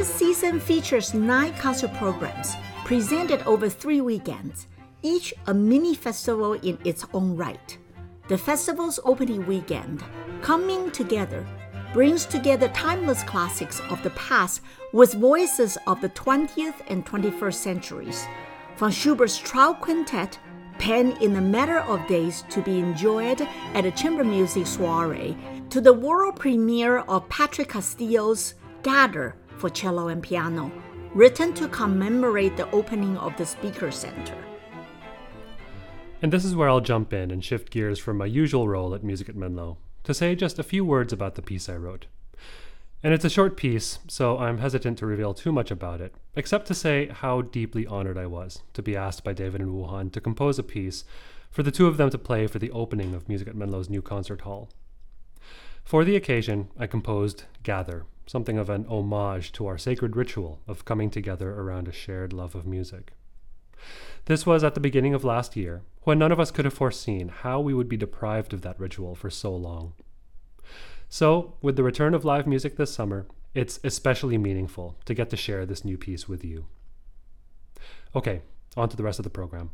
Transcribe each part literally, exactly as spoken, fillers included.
This season features nine concert programs presented over three weekends, each a mini festival in its own right. The festival's opening weekend, Coming Together, brings together timeless classics of the past with voices of the twentieth and twenty-first centuries, from Schubert's Trout Quintet, penned in a matter of days to be enjoyed at a chamber music soiree, to the world premiere of Patrick Castillo's Gather for cello and piano, written to commemorate the opening of the Speaker Center. And this is where I'll jump in and shift gears from my usual role at Music at Menlo to say just a few words about the piece I wrote. And it's a short piece, so I'm hesitant to reveal too much about it, except to say how deeply honored I was to be asked by David and Wuhan to compose a piece for the two of them to play for the opening of Music at Menlo's new concert hall. For the occasion, I composed Gather, something of an homage to our sacred ritual of coming together around a shared love of music. This was at the beginning of last year, when none of us could have foreseen how we would be deprived of that ritual for so long. So, with the return of live music this summer, it's especially meaningful to get to share this new piece with you. Okay, on to the rest of the program.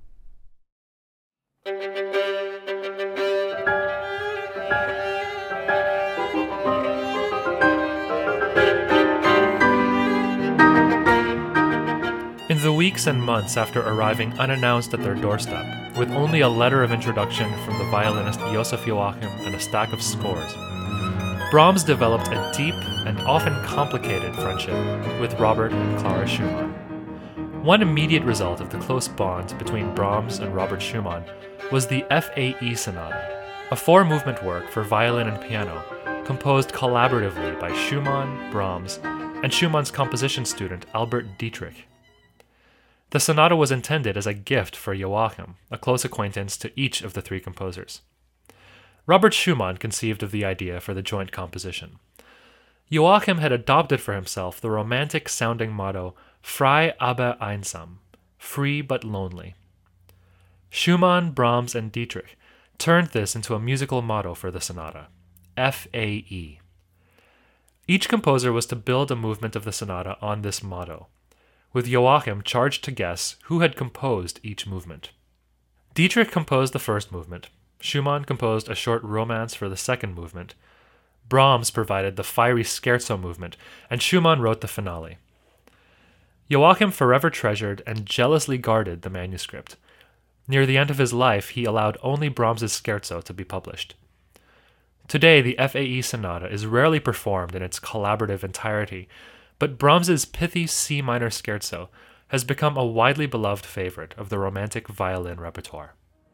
In the weeks and months after arriving unannounced at their doorstep, with only a letter of introduction from the violinist Josef Joachim and a stack of scores, Brahms developed a deep and often complicated friendship with Robert and Clara Schumann. One immediate result of the close bond between Brahms and Robert Schumann was the F A E Sonata, a four-movement work for violin and piano, composed collaboratively by Schumann, Brahms, and Schumann's composition student Albert Dietrich. The sonata was intended as a gift for Joachim, a close acquaintance to each of the three composers. Robert Schumann conceived of the idea for the joint composition. Joachim had adopted for himself the romantic-sounding motto Frei aber einsam, free but lonely. Schumann, Brahms, and Dietrich turned this into a musical motto for the sonata, F A E. Each composer was to build a movement of the sonata on this motto, with Joachim charged to guess who had composed each movement. Dietrich composed the first movement, Schumann composed a short romance for the second movement, Brahms provided the fiery scherzo movement, and Schumann wrote the finale. Joachim forever treasured and jealously guarded the manuscript. Near the end of his life, he allowed only Brahms's scherzo to be published. Today, the F A E Sonata is rarely performed in its collaborative entirety, but Brahms's pithy C minor scherzo has become a widely beloved favorite of the romantic violin repertoire.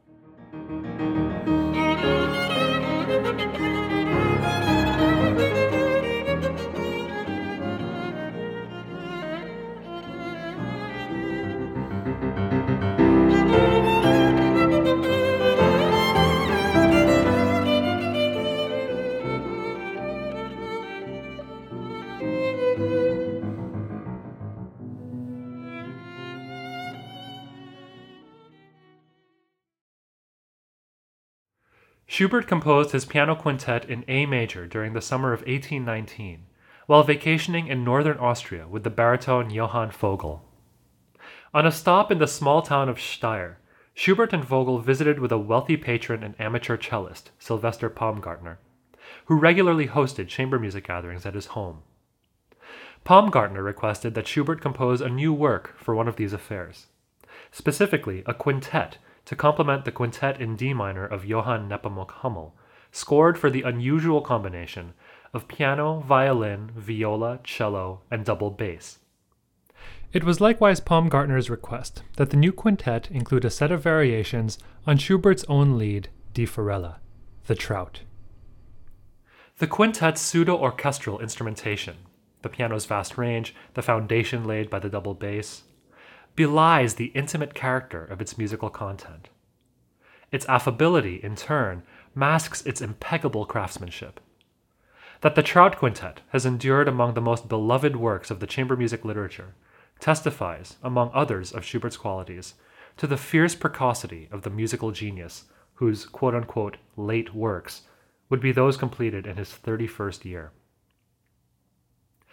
Schubert composed his piano quintet in A major during the summer of eighteen nineteen, while vacationing in northern Austria with the baritone Johann Vogel. On a stop in the small town of Steyr, Schubert and Vogel visited with a wealthy patron and amateur cellist, Sylvester Baumgartner, who regularly hosted chamber music gatherings at his home. Baumgartner requested that Schubert compose a new work for one of these affairs, specifically a quintet to complement the quintet in D minor of Johann Nepomuk Hummel, scored for the unusual combination of piano, violin, viola, cello, and double bass. It was likewise Baumgartner's request that the new quintet include a set of variations on Schubert's own lead, Die Forelle, the Trout. The quintet's pseudo-orchestral instrumentation, the piano's vast range, the foundation laid by the double bass, belies the intimate character of its musical content. Its affability, in turn, masks its impeccable craftsmanship. That the Trout Quintet has endured among the most beloved works of the chamber music literature testifies, among others of Schubert's qualities, to the fierce precocity of the musical genius whose quote-unquote late works would be those completed in his thirty-first year.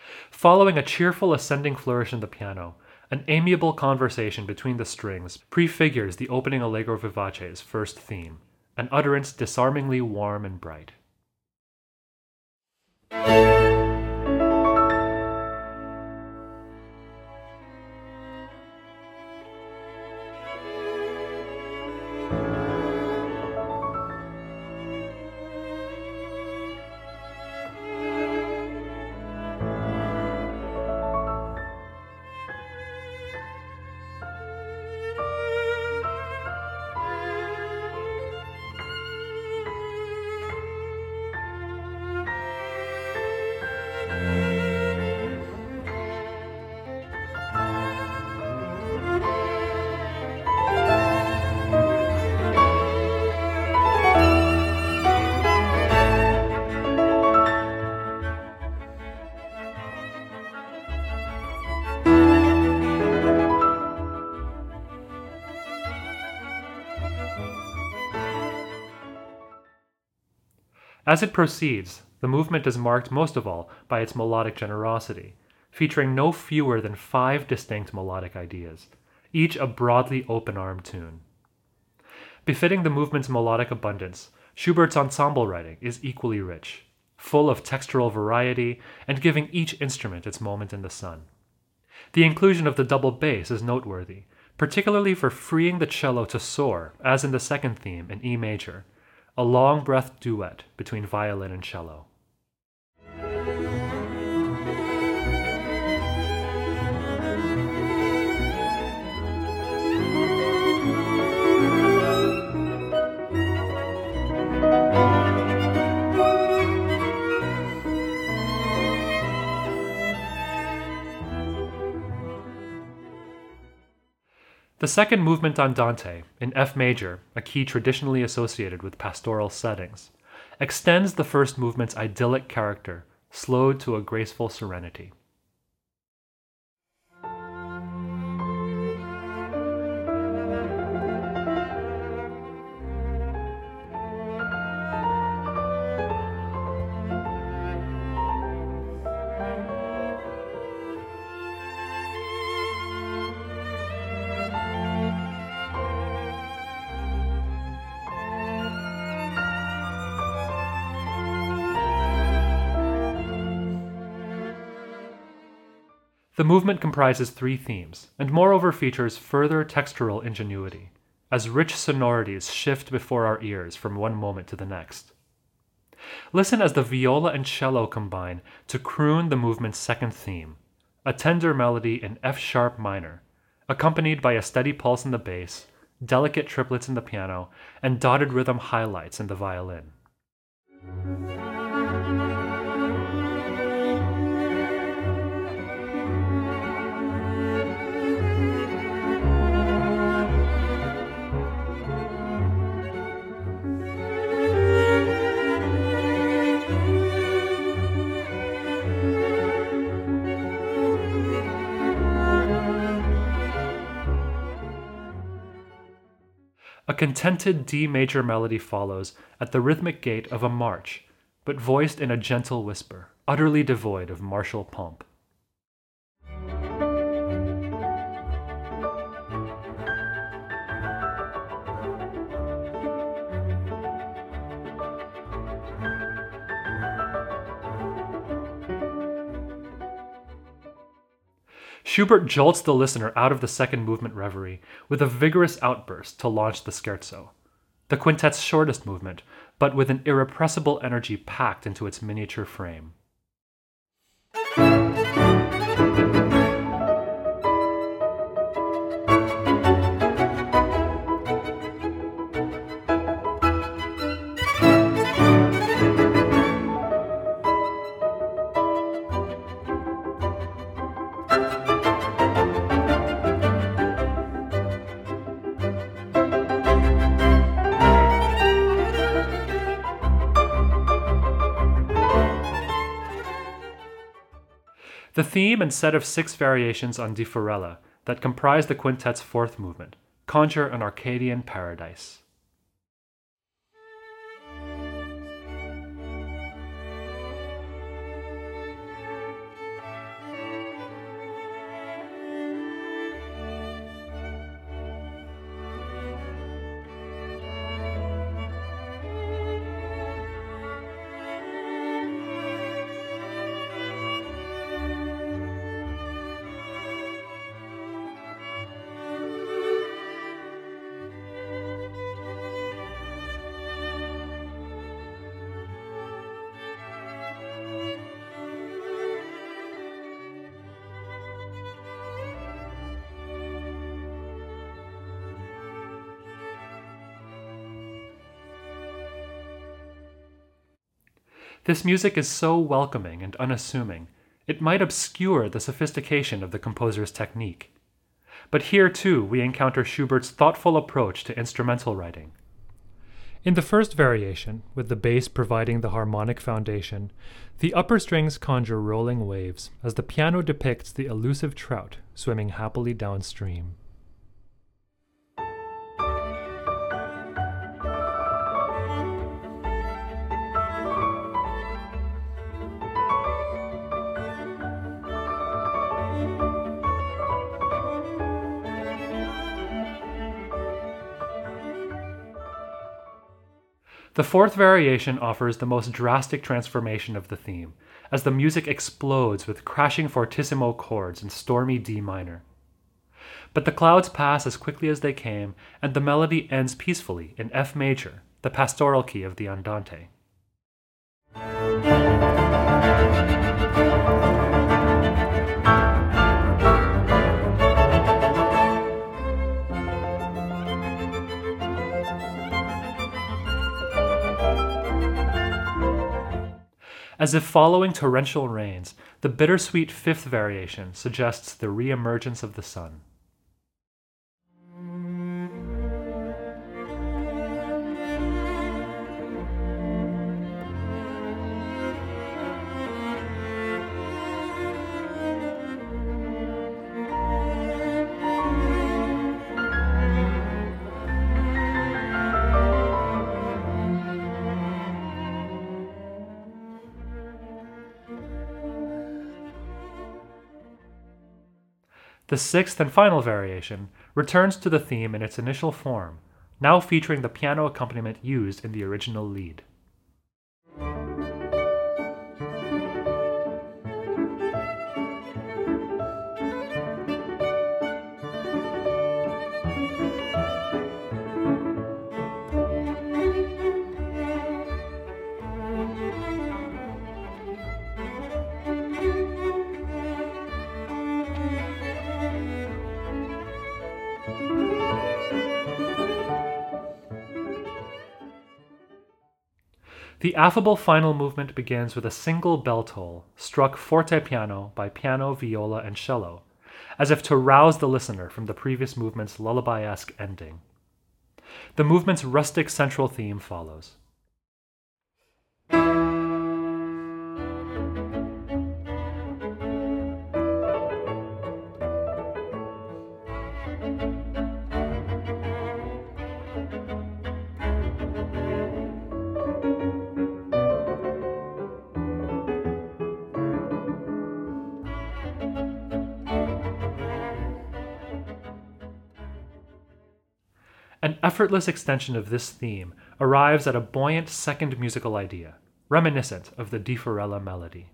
Following a cheerful ascending flourish in the piano, an amiable conversation between the strings prefigures the opening Allegro vivace's first theme, an utterance disarmingly warm and bright. As it proceeds, the movement is marked most of all by its melodic generosity, featuring no fewer than five distinct melodic ideas, each a broadly open-armed tune. Befitting the movement's melodic abundance, Schubert's ensemble writing is equally rich, full of textural variety and giving each instrument its moment in the sun. The inclusion of the double bass is noteworthy, particularly for freeing the cello to soar, as in the second theme in E major, a long-breathed duet between violin and cello. The second movement Andante, in F major, a key traditionally associated with pastoral settings, extends the first movement's idyllic character, slowed to a graceful serenity. The movement comprises three themes, and moreover features further textural ingenuity, as rich sonorities shift before our ears from one moment to the next. Listen as the viola and cello combine to croon the movement's second theme, a tender melody in F-sharp minor, accompanied by a steady pulse in the bass, delicate triplets in the piano, and dotted rhythm highlights in the violin. A contented D major melody follows at the rhythmic gait of a march, but voiced in a gentle whisper, utterly devoid of martial pomp. Schubert jolts the listener out of the second movement reverie with a vigorous outburst to launch the scherzo, the quintet's shortest movement, but with an irrepressible energy packed into its miniature frame. The theme and set of six variations on Die Forelle that comprise the quintet's fourth movement conjure an Arcadian paradise. This music is so welcoming and unassuming, it might obscure the sophistication of the composer's technique. But here too we encounter Schubert's thoughtful approach to instrumental writing. In the first variation, with the bass providing the harmonic foundation, the upper strings conjure rolling waves as the piano depicts the elusive trout swimming happily downstream. The fourth variation offers the most drastic transformation of the theme, as the music explodes with crashing fortissimo chords in stormy D minor. But the clouds pass as quickly as they came, and the melody ends peacefully in F major, the pastoral key of the Andante. As if following torrential rains, the bittersweet fifth variation suggests the re-emergence of the sun. The sixth and final variation returns to the theme in its initial form, now featuring the piano accompaniment used in the original lead. The affable final movement begins with a single bell toll, struck forte piano by piano, viola, and cello, as if to rouse the listener from the previous movement's lullaby-esque ending. The movement's rustic central theme follows. An effortless extension of this theme arrives at a buoyant second musical idea, reminiscent of the Di Fiorella melody.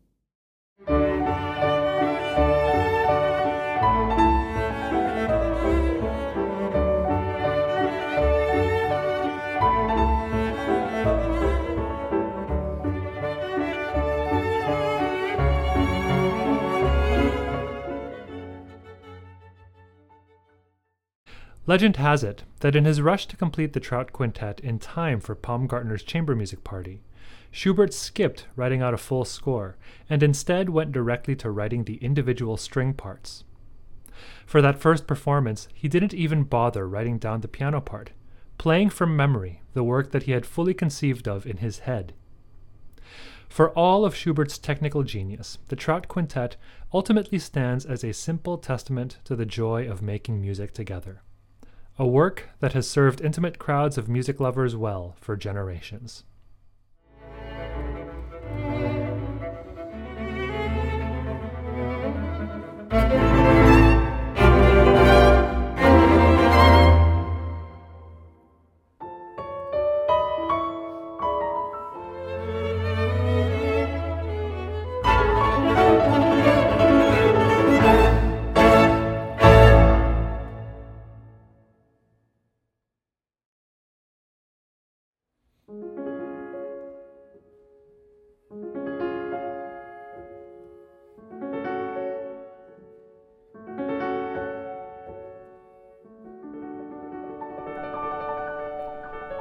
Legend has it that in his rush to complete the Trout Quintet in time for Baumgartner's chamber music party, Schubert skipped writing out a full score and instead went directly to writing the individual string parts. For that first performance, he didn't even bother writing down the piano part, playing from memory the work that he had fully conceived of in his head. For all of Schubert's technical genius, the Trout Quintet ultimately stands as a simple testament to the joy of making music together. A work that has served intimate crowds of music lovers well for generations.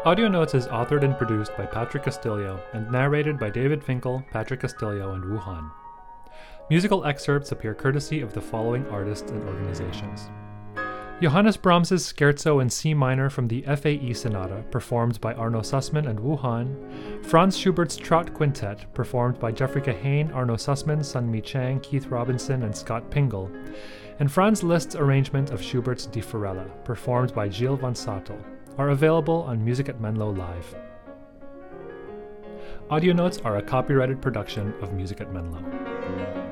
Audio Notes is authored and produced by Patrick Castillo and narrated by David Finkel, Patrick Castillo, and Wu Han. Musical excerpts appear courtesy of the following artists and organizations. Johannes Brahms' Scherzo in C minor from the F A E Sonata, performed by Arno Sussman and Wu Han, Franz Schubert's Trot Quintet, performed by Jeffrey Kahane, Arno Sussman, Sunmi Chang, Keith Robinson, and Scott Pingle, and Franz Liszt's arrangement of Schubert's Die Forelle, performed by Gilles van Sattel, are available on Music at Menlo Live. Audio Notes are a copyrighted production of Music at Menlo.